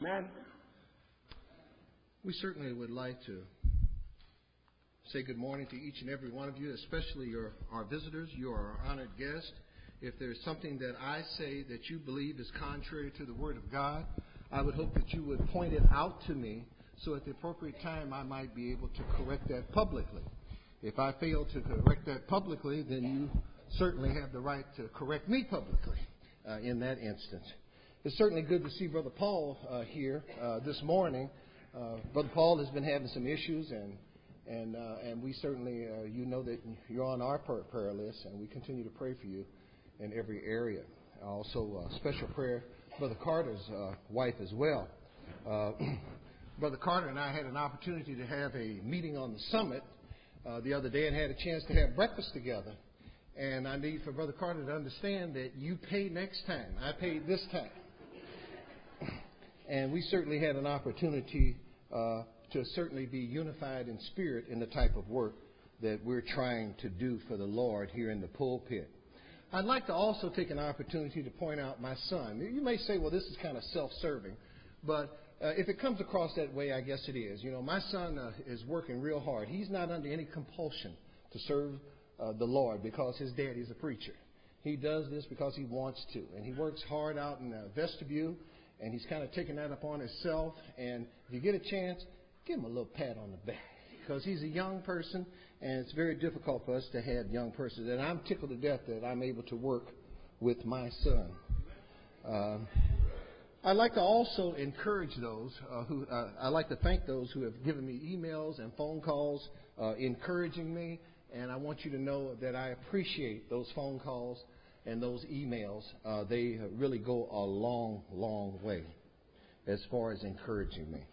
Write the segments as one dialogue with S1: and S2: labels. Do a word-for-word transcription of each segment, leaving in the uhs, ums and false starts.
S1: Amen.
S2: We certainly would like to say good morning to each and every one of you, especially your, our visitors. You are our honored guest. If there's something that I say that you believe is contrary to the Word of God, I would hope that you would point it out to me so at the appropriate time I might be able to correct that publicly. If I fail to correct that publicly, then you certainly have the right to correct me publicly uh, in that instance. It's certainly good to see Brother Paul uh, here uh, this morning. Uh, Brother Paul has been having some issues, and and uh, and we certainly, uh, you know that you're on our prayer list, and we continue to pray for you in every area. Also, uh, special prayer, Brother Carter's uh, wife as well. Uh, Brother Carter and I had an opportunity to have a meeting on the summit uh, the other day and had a chance to have breakfast together. And I need for Brother Carter to understand that you pay next time. I paid this time. And we certainly had an opportunity uh, to certainly be unified in spirit in the type of work that we're trying to do for the Lord here in the pulpit. I'd like to also take an opportunity to point out my son. You may say, well, this is kind of self-serving, but uh, if it comes across that way, I guess it is. You know, my son uh, is working real hard. He's not under any compulsion to serve uh, the Lord because his daddy's a preacher. He does this because he wants to, and he works hard out in the vestibule. And he's kind of taking that upon himself. And if you get a chance, give him a little pat on the back. Because he's a young person, and it's very difficult for us to have young persons. And I'm tickled to death that I'm able to work with my son. Uh, I'd like to also encourage those uh, who, uh, I'd like to thank those who have given me emails and phone calls uh, encouraging me. And I want you to know that I appreciate those phone calls and those emails. Uh, they really go a long, long way as far as encouraging me.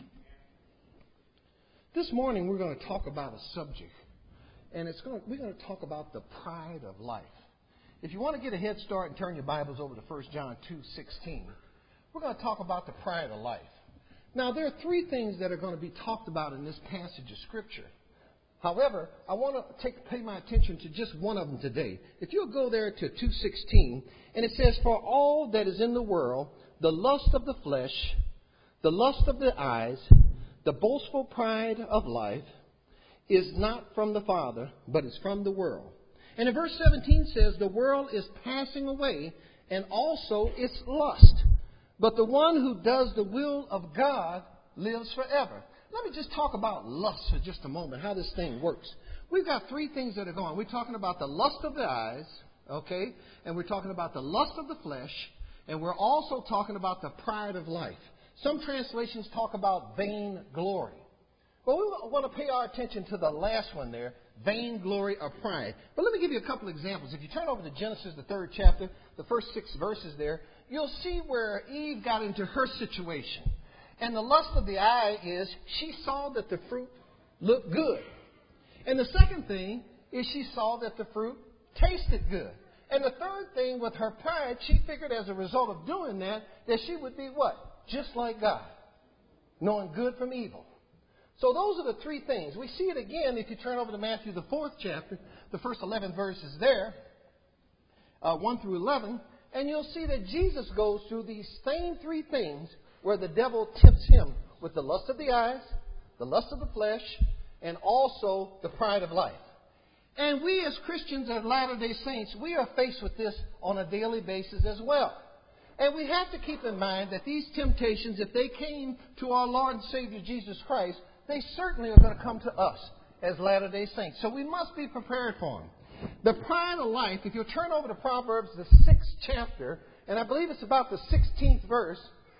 S2: This morning we're going to talk about a subject, and it's going to, we're going to talk about the pride of life. If you want to get a head start and turn your Bibles over to First John two sixteen, we're going to talk about the pride of life. Now, there are three things that are going to be talked about in this passage of Scripture. However, I want to take, pay my attention to just one of them today. If you'll go there to two sixteen, and it says, "For all that is in the world, the lust of the flesh, the lust of the eyes, the boastful pride of life, is not from the Father, but is from the world." And in verse seventeen says, "The world is passing away, and also its lust. But the one who does the will of God lives forever." Let me just talk about lust for just a moment, how this thing works. We've got three things that are going. We're talking about the lust of the eyes, okay? And we're talking about the lust of the flesh. And we're also talking about the pride of life. Some translations talk about vain glory. Well, we want to pay our attention to the last one there, vain glory or pride. But let me give you a couple examples. If you turn over to Genesis, the third chapter, the first six verses there, you'll see where Eve got into her situation. And the lust of the eye is she saw that the fruit looked good. And the second thing is she saw that the fruit tasted good. And the third thing with her pride, she figured as a result of doing that, that she would be what? Just like God, knowing good from evil. So those are the three things. We see it again if you turn over to Matthew, the fourth chapter, the first eleven verses there, uh, one through eleven, and you'll see that Jesus goes through these same three things where the devil tempts him with the lust of the eyes, the lust of the flesh, and also the pride of life. And we as Christians and Latter-day Saints, we are faced with this on a daily basis as well. And we have to keep in mind that these temptations, if they came to our Lord and Savior Jesus Christ, they certainly are going to come to us as Latter-day Saints. So we must be prepared for them. The pride of life, if you'll turn over to Proverbs, the sixth chapter, and I believe it's about the sixteenth verse,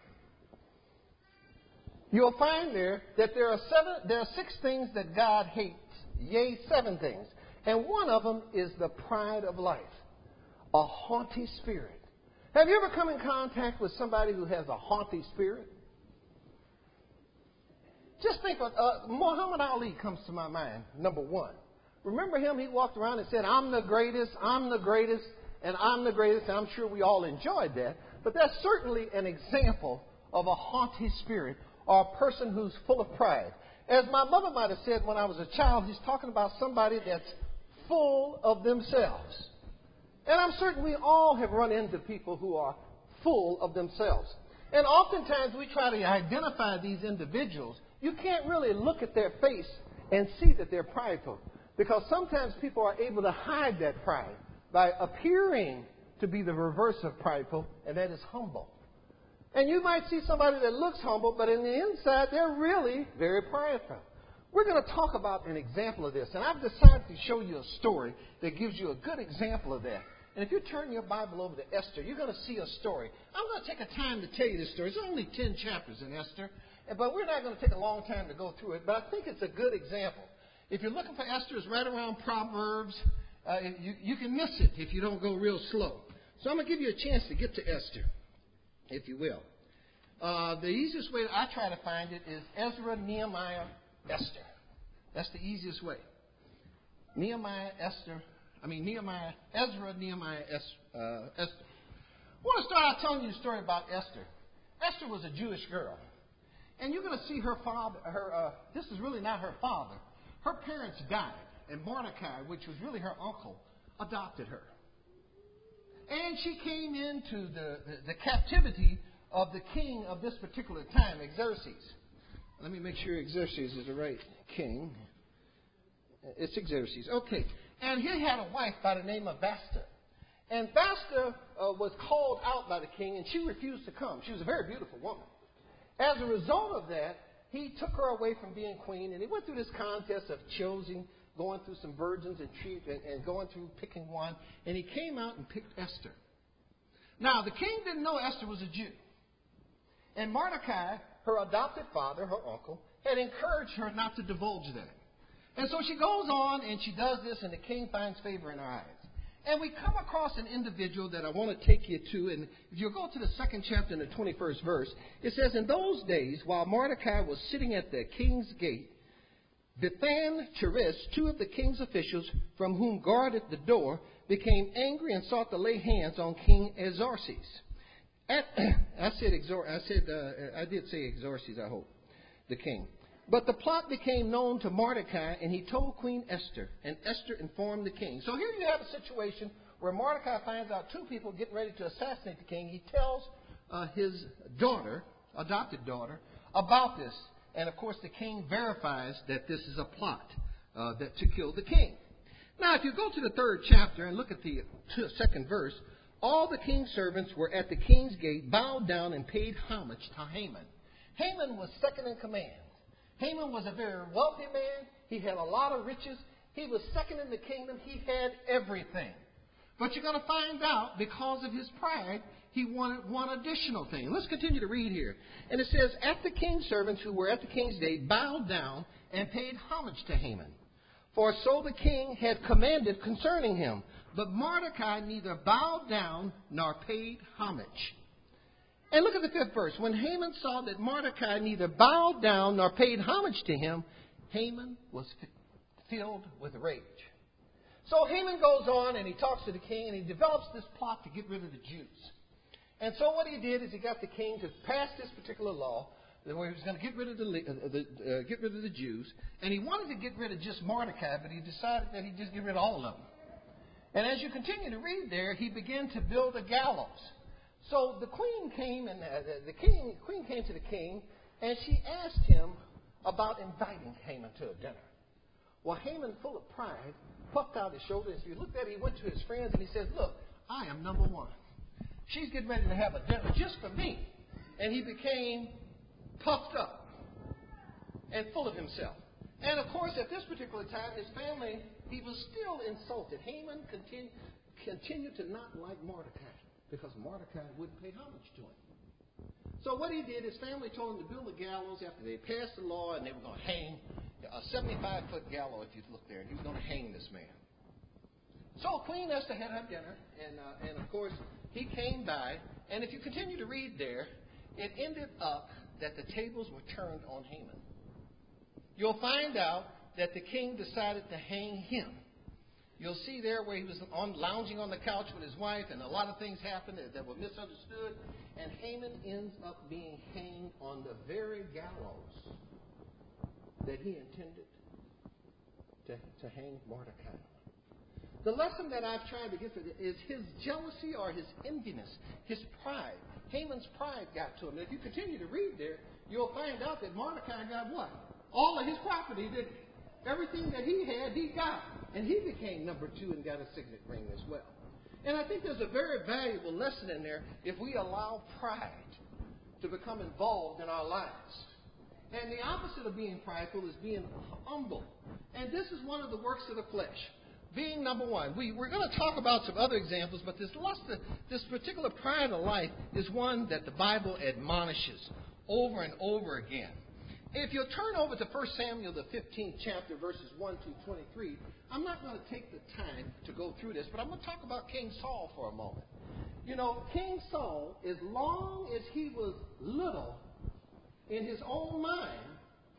S2: you'll find there that there are seven, there are six things that God hates. Yea, seven things. And one of them is the pride of life, a haughty spirit. Have you ever come in contact with somebody who has a haughty spirit? Just think of, uh, Muhammad Ali comes to my mind, number one. Remember him? He walked around and said, "I'm the greatest, I'm the greatest, and I'm the greatest." And I'm sure we all enjoyed that. But that's certainly an example of a haughty spirit, or a person who's full of pride. As my mother might have said when I was a child, he's talking about somebody that's full of themselves. And I'm certain we all have run into people who are full of themselves. And oftentimes we try to identify these individuals. You can't really look at their face and see that they're prideful, because sometimes people are able to hide that pride by appearing to be the reverse of prideful, and that is humble. And you might see somebody that looks humble, but in the inside, they're really very prideful. We're going to talk about an example of this, and I've decided to show you a story that gives you a good example of that. And if you turn your Bible over to Esther, you're going to see a story. I'm going to take a time to tell you this story. It's only ten chapters in Esther, but we're not going to take a long time to go through it. But I think it's a good example. If you're looking for Esther, it's right around Proverbs. Uh, you, you can miss it if you don't go real slow. So I'm going to give you a chance to get to Esther, if you will. Uh, the easiest way I try to find it is Ezra, Nehemiah, Esther. That's the easiest way. Nehemiah, Esther. I mean, Nehemiah, Ezra, Nehemiah, es, uh, Esther. I want to start out telling you a story about Esther. Esther was a Jewish girl. And you're going to see her father, her, uh, this is really not her father. Her parents died, and Mordecai, which was really her uncle, adopted her. And she came into the, the, the captivity of the king of this particular time, Xerxes. Let me make sure Xerxes is the right king. It's Xerxes. Okay. And he had a wife by the name of Vashti. And Vashti uh, was called out by the king, and she refused to come. She was a very beautiful woman. As a result of that, he took her away from being queen, and he went through this contest of choosing, going through some virgins and, treat, and, and going through picking one, and he came out and picked Esther. Now, the king didn't know Esther was a Jew. And Mordecai, her adopted father, her uncle, had encouraged her not to divulge that. And so she goes on and she does this, and the king finds favor in her eyes. And we come across an individual that I want to take you to. And if you go to the second chapter in the twenty-first verse, it says, "In those days, while Mordecai was sitting at the king's gate, Bethan Teresh, two of the king's officials from whom guarded the door, became angry and sought to lay hands on King Xerxes." At, I said, exor- I said, uh, I did say Xerxes, I hope, the king. But the plot became known to Mordecai, and he told Queen Esther, and Esther informed the king. So here you have a situation where Mordecai finds out two people getting ready to assassinate the king. He tells uh, his daughter, adopted daughter, about this. And, of course, the king verifies that this is a plot uh, that to kill the king. Now, if you go to the third chapter and look at the second verse, all the king's servants were at the king's gate, bowed down and paid homage to Haman. Haman was second in command. Haman was a very wealthy man. He had a lot of riches. He was second in the kingdom. He had everything. But you're going to find out, because of his pride, he wanted one additional thing. Let's continue to read here. And it says, "At the king's servants who were at the king's gate bowed down and paid homage to Haman. For so the king had commanded concerning him. But Mordecai neither bowed down nor paid homage." And look at the fifth verse. "When Haman saw that Mordecai neither bowed down nor paid homage to him, Haman was f- filled with rage." So Haman goes on and he talks to the king, and he develops this plot to get rid of the Jews. And so what he did is he got the king to pass this particular law where he was going to get rid of the, uh, the uh, get rid of the Jews. And he wanted to get rid of just Mordecai, but he decided that he'd just get rid of all of them. And as you continue to read there, he began to build a gallows. So the queen came, and uh, the, the king, queen came to the king, and she asked him about inviting Haman to a dinner. Well, Haman, full of pride, puffed out his shoulders. If you looked at it, he went to his friends and he said, "Look, I am number one. She's getting ready to have a dinner just for me." And he became puffed up and full of himself. And of course, at this particular time, his family, he was still insulted. Haman continued, continued to not like Mordecai, because Mordecai wouldn't pay homage to him. So what he did, his family told him to build a gallows after they passed the law, and they were going to hang a seventy-five foot gallows, if you look there, and he was going to hang this man. So Queen Esther had her dinner, and, uh, and of course, he came by, and if you continue to read there, it ended up that the tables were turned on Haman. You'll find out that the king decided to hang him. You'll see there where he was on, lounging on the couch with his wife, and a lot of things happened that, that were misunderstood. And Haman ends up being hanged on the very gallows that he intended to, to hang Mordecai. The lesson that I've tried to get to is his jealousy or his enviness, his pride. Haman's pride got to him. And if you continue to read there, you'll find out that Mordecai got what? All of his property, didn't he? Everything that he had, he got. And he became number two and got a signet ring as well. And I think there's a very valuable lesson in there if we allow pride to become involved in our lives. And the opposite of being prideful is being humble. And this is one of the works of the flesh. Being number one. We, we're going to talk about some other examples, but this lust, this particular pride of life is one that the Bible admonishes over and over again. If you'll turn over to First Samuel, the fifteenth chapter, verses one through twenty-three, I'm not going to take the time to go through this, but I'm going to talk about King Saul for a moment. You know, King Saul, as long as he was little in his own mind,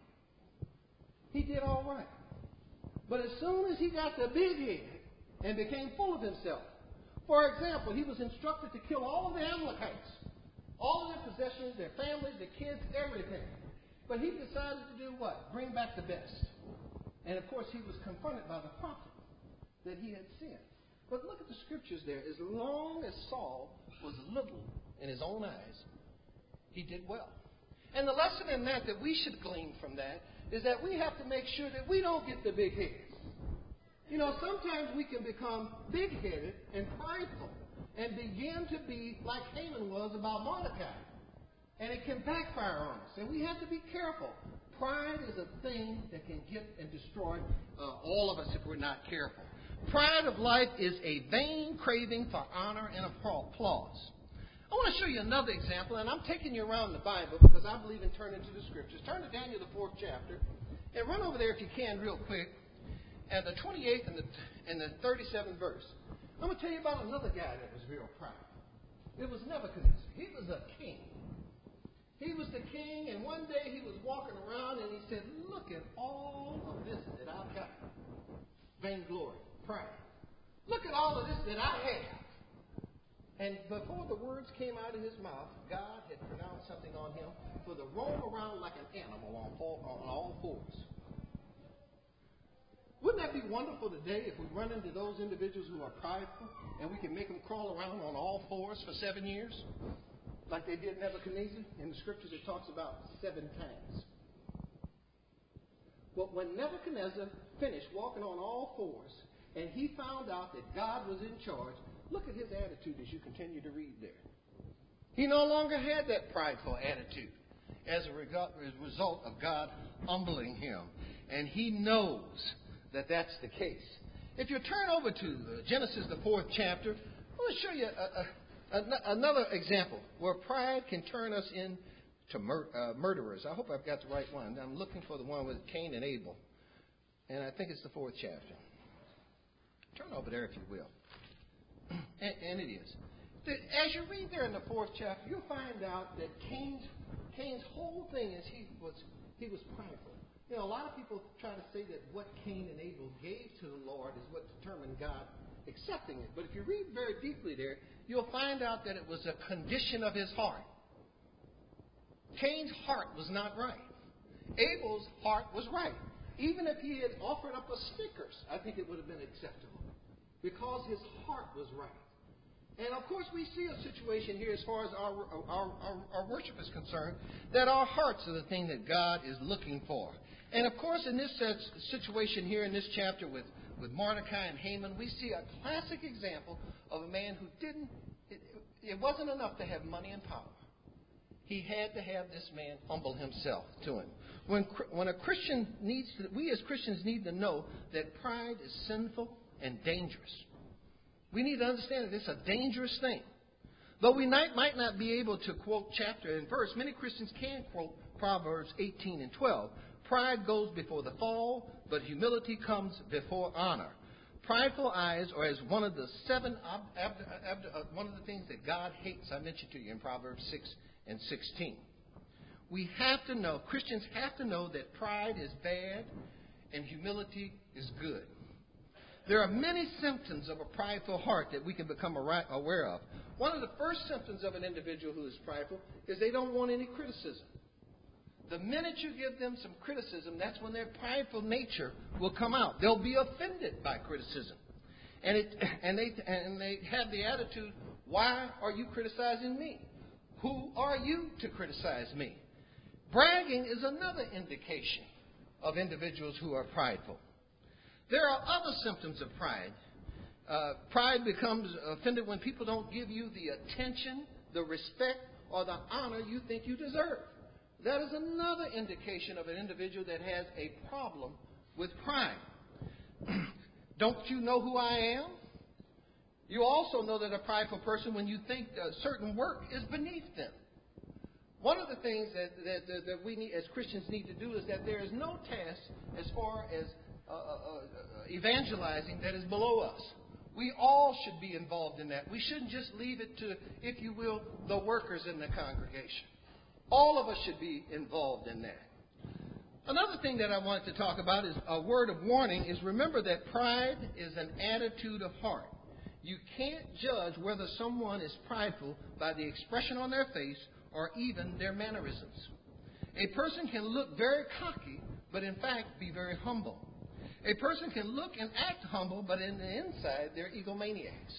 S2: he did all right. But as soon as he got the big head and became full of himself, for example, he was instructed to kill all of the Amalekites, all of their possessions, their families, their kids, everything. But he decided to do what? Bring back the best. And of course, he was confronted by the prophet that he had sinned. But look at the scriptures there. As long as Saul was little in his own eyes, he did well. And the lesson in that that we should glean from that is that we have to make sure that we don't get the big heads. You know, sometimes we can become big-headed and prideful and begin to be like Haman was about Mordecai. And it can backfire on us. And we have to be careful. Pride is a thing that can get and destroy uh, all of us if we're not careful. Pride of life is a vain craving for honor and applause. I want to show you another example, and I'm taking you around the Bible because I believe in turning to the Scriptures. Turn to Daniel, the fourth chapter, and run over there if you can real quick at the twenty-eighth and the, and the thirty-seventh verse. I'm going to tell you about another guy that was real proud. It was Nebuchadnezzar. He was a king. He was the king, and one day he was walking around and he said, look at all of this that I've got. Vainglory, pride. Look at all of this that I have. And before the words came out of his mouth, God had pronounced something on him for to roam around like an animal on all, on all fours. Wouldn't that be wonderful today if we run into those individuals who are prideful and we can make them crawl around on all fours for seven years? Like they did Nebuchadnezzar. In the scriptures it talks about seven times. But when Nebuchadnezzar finished walking on all fours and he found out that God was in charge, look at his attitude as you continue to read there. He no longer had that prideful attitude as a result of God humbling him. And he knows that that's the case. If you turn over to Genesis, the fourth chapter, I want to show you a, a another example where pride can turn us into mur- uh, murderers. I hope I've got the right one. I'm looking for the one with Cain and Abel. And I think it's the fourth chapter. Turn over there if you will. and, and it is. As you read there in the fourth chapter, you'll find out that Cain's, Cain's whole thing is he was, he was prideful. You know, a lot of people try to say that what Cain and Abel gave to the Lord is what determined God accepting it. But if you read very deeply there, you'll find out that it was a condition of his heart. Cain's heart was not right. Abel's heart was right. Even if he had offered up a Snickers, I think it would have been acceptable because his heart was right. And of course, we see a situation here as far as our, our, our, our worship is concerned, that our hearts are the thing that God is looking for. And of course, in this situation here in this chapter with With Mordecai and Haman, we see a classic example of a man who didn't, it, it wasn't enough to have money and power. He had to have this man humble himself to him. When, when a Christian needs to, we as Christians need to know that pride is sinful and dangerous. We need to understand that it's a dangerous thing. Though we might, might not be able to quote chapter and verse, many Christians can quote Proverbs eighteen and twelve. Pride goes before the fall, but humility comes before honor. Prideful eyes are as one of the seven, ob, ab, ab, uh, one of the things that God hates. I mentioned to you in Proverbs six and sixteen. We have to know, Christians have to know that pride is bad and humility is good. There are many symptoms of a prideful heart that we can become aware of. One of the first symptoms of an individual who is prideful is they don't want any criticism. The minute you give them some criticism, that's when their prideful nature will come out. They'll be offended by criticism. And it, and they and they have the attitude, why are you criticizing me? Who are you to criticize me? Bragging is another indication of individuals who are prideful. There are other symptoms of pride. Uh, pride becomes offended when people don't give you the attention, the respect, or the honor you think you deserve. That is another indication of an individual that has a problem with pride. Don't you know who I am? You also know that a prideful person when you think uh, certain work is beneath them. One of the things that, that, that, that we need, as Christians need to do is that there is no task as far as uh, uh, uh, evangelizing that is below us. We all should be involved in that. We shouldn't just leave it to, if you will, the workers in the congregation. All of us should be involved in that. Another thing that I wanted to talk about is a word of warning is remember that pride is an attitude of heart. You can't judge whether someone is prideful by the expression on their face or even their mannerisms. A person can look very cocky, but in fact be very humble. A person can look and act humble, but in the inside they're egomaniacs.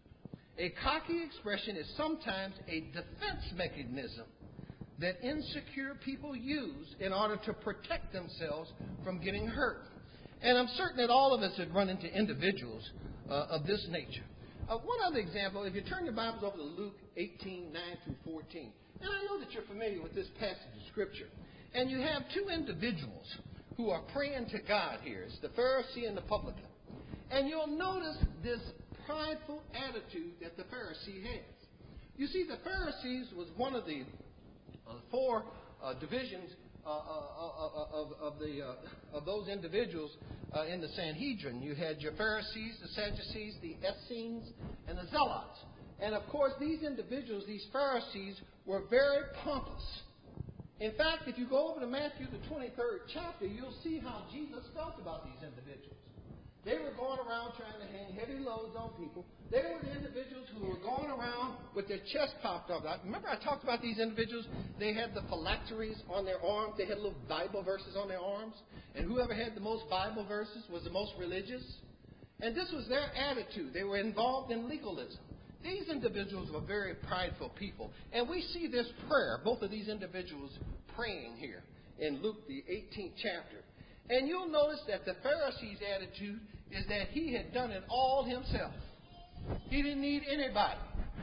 S2: A cocky expression is sometimes a defense mechanism that insecure people use in order to protect themselves from getting hurt. And I'm certain that all of us have run into individuals uh, of this nature. Uh, one other example, if you turn your Bibles over to Luke eighteen, nine through fourteen, and I know that you're familiar with this passage of Scripture, and you have two individuals who are praying to God here. It's the Pharisee and the publican. And you'll notice this prideful attitude that the Pharisee has. You see, the Pharisees was one of the uh, four uh, divisions uh, uh, of, of, the, uh, of those individuals uh, in the Sanhedrin. You had your Pharisees, the Sadducees, the Essenes, and the Zealots. And, of course, these individuals, these Pharisees, were very pompous. In fact, if you go over to Matthew, the twenty-third chapter, you'll see how Jesus felt about these individuals. They were going around trying to hang heavy loads on people. They were the individuals who were going around with their chest popped up. Remember I talked about these individuals? They had the phylacteries on their arms. They had little Bible verses on their arms. And whoever had the most Bible verses was the most religious. And this was their attitude. They were involved in legalism. These individuals were very prideful people. And we see this prayer, both of these individuals praying here in Luke, the eighteenth chapter. And you'll notice that the Pharisee's attitude is that he had done it all himself. He didn't need anybody.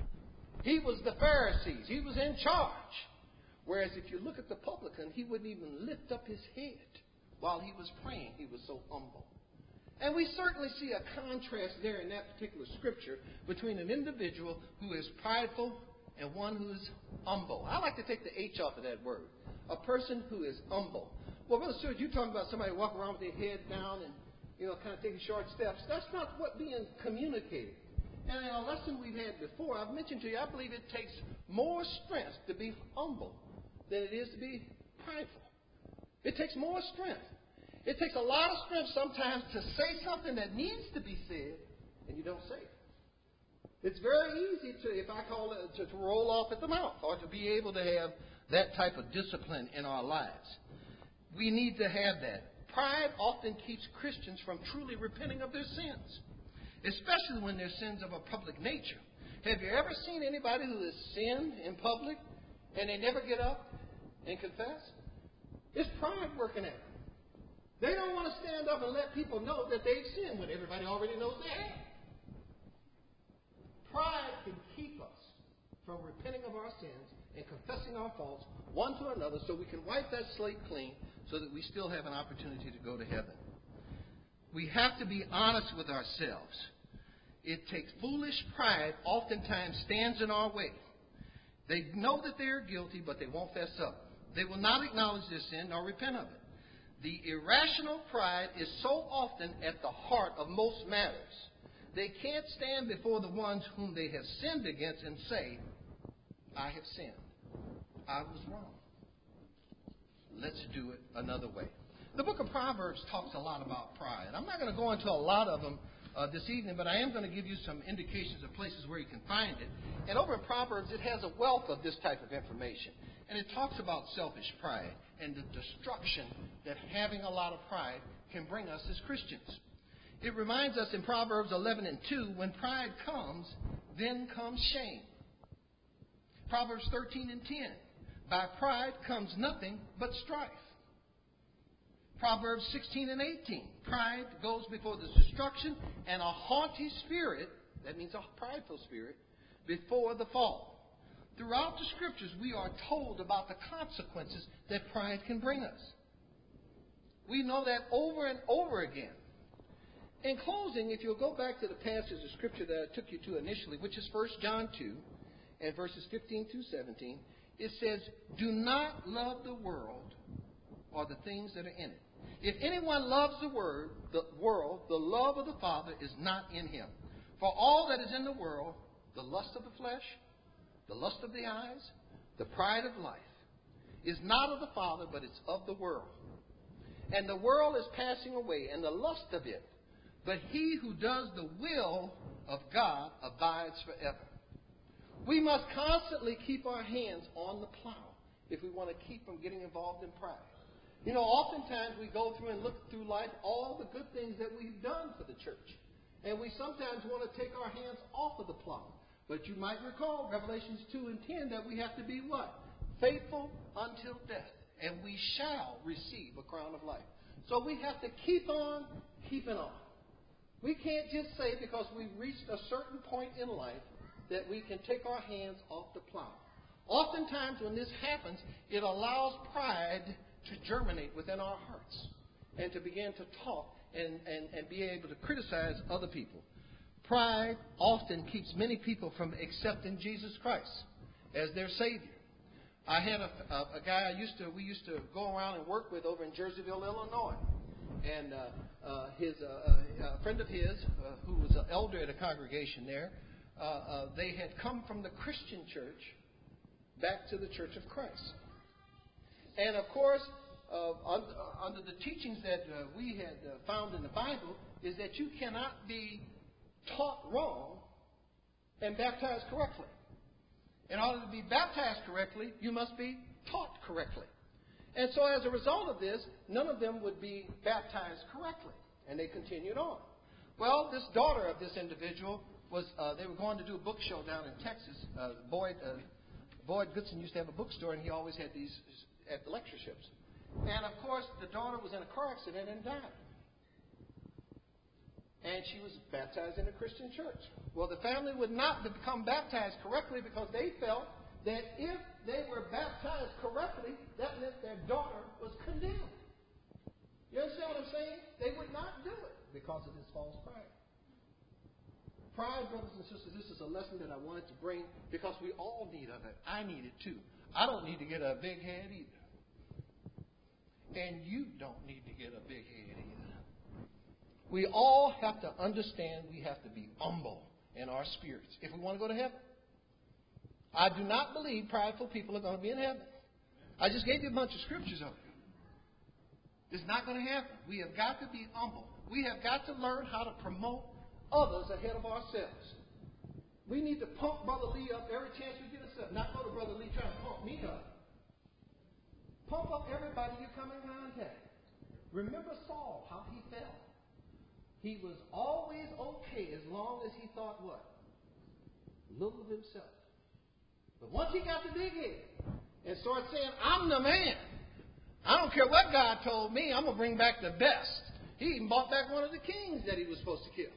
S2: He was the Pharisees. He was in charge. Whereas if you look at the publican, he wouldn't even lift up his head while he was praying. He was so humble. And we certainly see a contrast there in that particular scripture between an individual who is prideful and one who is humble. I like to take the H off of that word. A person who is humble. Well, Brother Stewart, you're talking about somebody walking around with their head down and, you know, kind of taking short steps. That's not what being communicated. And in a lesson we've had before, I've mentioned to you, I believe it takes more strength to be humble than it is to be prideful. It takes more strength. It takes a lot of strength sometimes to say something that needs to be said, and you don't say it. It's very easy to, if I call it, to, to roll off at the mouth or to be able to have that type of discipline in our lives. We need to have that. Pride often keeps Christians from truly repenting of their sins, especially when they're sins of a public nature. Have you ever seen anybody who has sinned in public and they never get up and confess? It's pride working at them. They don't want to stand up and let people know that they've sinned when everybody already knows they have. Pride can keep us from repenting of our sins and confessing our faults one to another so we can wipe that slate clean so that we still have an opportunity to go to heaven. We have to be honest with ourselves. It takes foolish pride oftentimes stands in our way. They know that they are guilty, but they won't fess up. They will not acknowledge their sin nor repent of it. The irrational pride is so often at the heart of most matters. They can't stand before the ones whom they have sinned against and say, I have sinned. I was wrong. Let's do it another way. The book of Proverbs talks a lot about pride. I'm not going to go into a lot of them uh, this evening, but I am going to give you some indications of places where you can find it. And over in Proverbs, it has a wealth of this type of information. And it talks about selfish pride and the destruction that having a lot of pride can bring us as Christians. It reminds us in Proverbs eleven and two, when pride comes, then comes shame. Proverbs thirteen and ten. By pride comes nothing but strife. Proverbs sixteen and eighteen. Pride goes before the destruction, and a haughty spirit, that means a prideful spirit, before the fall. Throughout the Scriptures, we are told about the consequences that pride can bring us. We know that over and over again. In closing, if you'll go back to the passage of Scripture that I took you to initially, which is First John two, and verses fifteen through seventeen, it says, "Do not love the world or the things that are in it. If anyone loves the word, the world, the love of the Father is not in him. For all that is in the world, the lust of the flesh, the lust of the eyes, the pride of life, is not of the Father, but it's of the world. And the world is passing away, and the lust of it. But he who does the will of God abides forever." We must constantly keep our hands on the plow if we want to keep from getting involved in pride. You know, oftentimes we go through and look through life all the good things that we've done for the church. And we sometimes want to take our hands off of the plow. But you might recall Revelations two and ten that we have to be what? Faithful until death. And we shall receive a crown of life. So we have to keep on keeping on. We can't just say because we've reached a certain point in life that we can take our hands off the plow. Oftentimes when this happens, it allows pride to germinate within our hearts and to begin to talk and, and, and be able to criticize other people. Pride often keeps many people from accepting Jesus Christ as their Savior. I had a, a, a guy I used to we used to go around and work with over in Jerseyville, Illinois, and uh, uh, his uh, uh, a friend of his uh, who was an elder at a congregation there. Uh, uh, they had come from the Christian church back to the Church of Christ. And of course, uh, under, uh, under the teachings that uh, we had uh, found in the Bible, is that you cannot be taught wrong and baptized correctly. In order to be baptized correctly, you must be taught correctly. And so as a result of this, none of them would be baptized correctly. And they continued on. Well, this daughter of this individual was, uh, they were going to do a book show down in Texas. Uh, Boyd, uh, Boyd Goodson used to have a bookstore, and he always had these at the lectureships. And of course, the daughter was in a car accident and died. And she was baptized in a Christian church. Well, the family would not become baptized correctly because they felt that if they were baptized correctly, that meant their daughter was condemned. You understand what I'm saying? They would not do it because of this false pride. Pride, brothers and sisters, this is a lesson that I wanted to bring because we all need of it. I need it too. I don't need to get a big head either. And you don't need to get a big head either. We all have to understand we have to be humble in our spirits if we want to go to heaven. I do not believe prideful people are going to be in heaven. I just gave you a bunch of scriptures of it. It's not going to happen. We have got to be humble. We have got to learn how to promote others ahead of ourselves. We need to pump Brother Lee up every chance we get ourselves. Not go to Brother Lee trying to pump me up. Pump up everybody you come in contact. Remember Saul, how he felt. He was always okay as long as he thought what? Little of himself. But once he got the big head and started saying, I'm the man. I don't care what God told me. I'm going to bring back the best. He even brought back one of the kings that he was supposed to kill.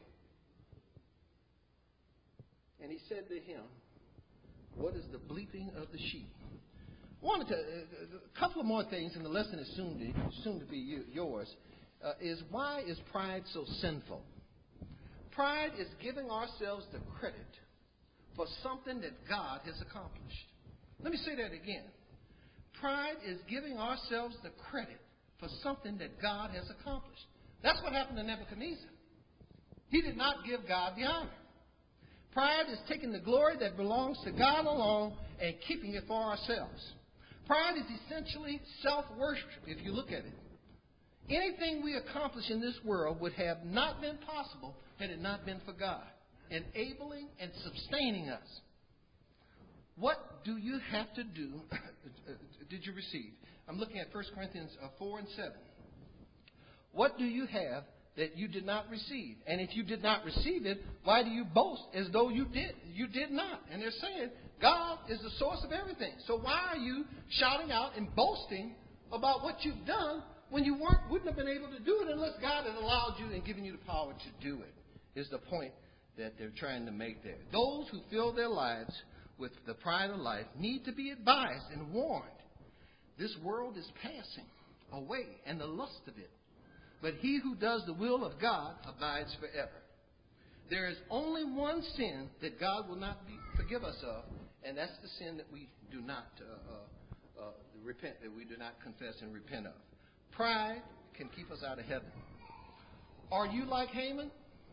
S2: And he said to him, what is the bleating of the sheep? I wanted to, a couple of more things, and the lesson is soon to, soon to be you, yours, uh, is why is pride so sinful? Pride is giving ourselves the credit for something that God has accomplished. Let me say that again. Pride is giving ourselves the credit for something that God has accomplished. That's what happened to Nebuchadnezzar. He did not give God the honor. Pride is taking the glory that belongs to God alone and keeping it for ourselves. Pride is essentially self-worship, if you look at it. Anything we accomplish in this world would have not been possible had it not been for God, enabling and sustaining us. What do you have to do? Did you receive? I'm looking at First Corinthians four and seven. What do you have that you did not receive. And if you did not receive it, why do you boast as though you did? You did not. And they're saying God is the source of everything. So why are you shouting out and boasting about what you've done when you weren't, wouldn't have been able to do it unless God had allowed you and given you the power to do it, is the point that they're trying to make there. Those who fill their lives with the pride of life need to be advised and warned. This world is passing away, and the lust of it. But he who does the will of God abides forever. There is only one sin that God will not be, forgive us of, and that's the sin that we do not uh, uh, uh, repent, that we do not confess and repent of. Pride can keep us out of heaven. Are you like Haman?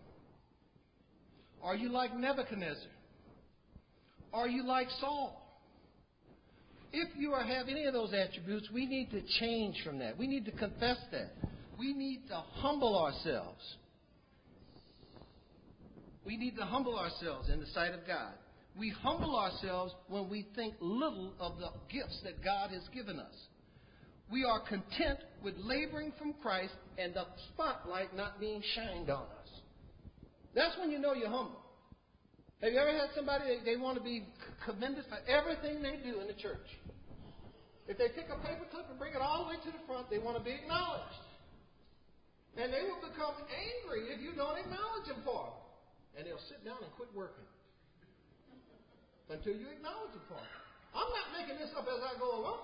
S2: Are you like Nebuchadnezzar? Are you like Saul? If you are, have any of those attributes, we need to change from that. We need to confess that. We need to humble ourselves. We need to humble ourselves in the sight of God. We humble ourselves when we think little of the gifts that God has given us. We are content with laboring from Christ and the spotlight not being shined on us. That's when you know you're humble. Have you ever had somebody, they, they want to be commended for everything they do in the church? If they pick a paper clip and bring it all the way to the front, they want to be acknowledged. And they will become angry if you don't acknowledge them for it. And they'll sit down and quit working until you acknowledge them for it. I'm not making this up as I go along.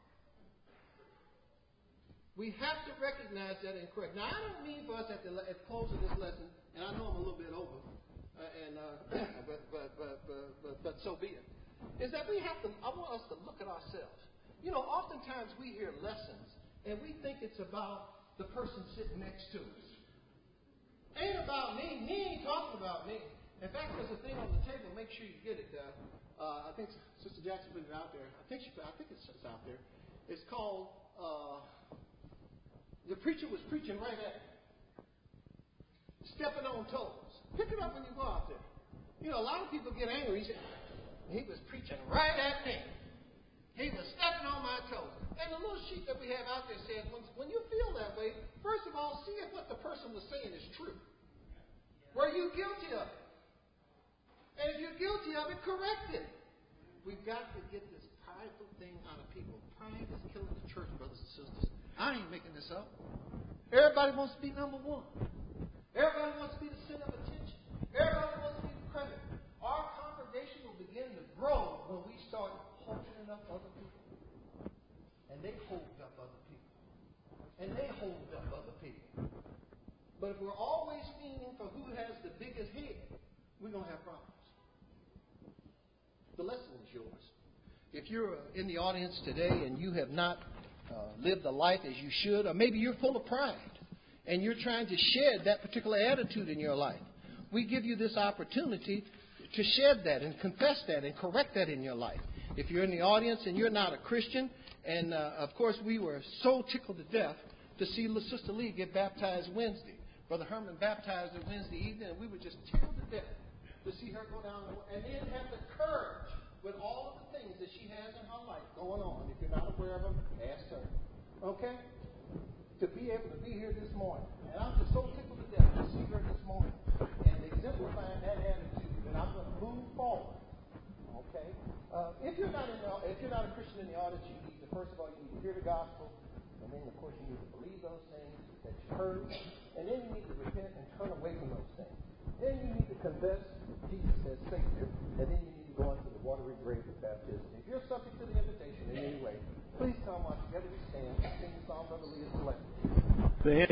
S2: We have to recognize that and correct. Now, I don't mean for us at the, at the close of this lesson, and I know I'm a little bit over, uh, and uh, but, but, but, but, but, but so be it, is that we have to, I want us to look at ourselves. You know, oftentimes we hear lessons, and we think it's about the person sitting next to us. Ain't about me. Me ain't talking about me. In fact, there's a thing on the table. Make sure you get it. Uh, uh, I think Sister Jackson put it out there. I think she, I think it's, it's out there. It's called uh, "The Preacher Was Preaching Right at Me." Stepping on toes. Pick it up when you go out there. You know, a lot of people get angry. He said, "He was preaching right at me. He was stepping on my toes." And the little sheet that we have out there says, when, when you feel that way, first of all, see if what the person was saying is true. Were you guilty of it? And if you're guilty of it, correct it. We've got to get this prideful thing out of people. Pride is killing the church, brothers and sisters. I ain't making this up. Everybody wants to be number one. Everybody wants to be the center of attention. Everybody wants to be the credit. Our congregation will begin to grow when we start holding up other people. And they hold up other people. And they hold up other people. But if we're always fiending for who has the biggest head, we're going to have problems. The lesson is yours. If you're in the audience today and you have not uh, lived a life as you should, or maybe you're full of pride and you're trying to shed that particular attitude in your life, we give you this opportunity to shed that and confess that and correct that in your life. If you're in the audience and you're not a Christian, and uh, of course we were so tickled to death to see Sister Lee get baptized Wednesday. Brother Herman baptized her Wednesday evening, and we were just tickled to death to see her go down and then have the courage with all of the things that she has in her life going on. If you're not aware of them, ask her. Okay? To be able to be here this morning. And I'm just so tickled to death to see her this morning and exemplifying that attitude. And I'm going to move forward. Okay? Uh, if you're not in the, if you're not a Christian in the audience, you need to, first of all, you need to hear the gospel. And then, of course, you need to believe those things that you heard. And then you need to repent and turn away from those things. Then you need to confess Jesus as Savior. And then you need to go into the watery grave of baptism. If you're subject to the invitation in any way, please come on together we stand and sing the song Brother Lee has selected.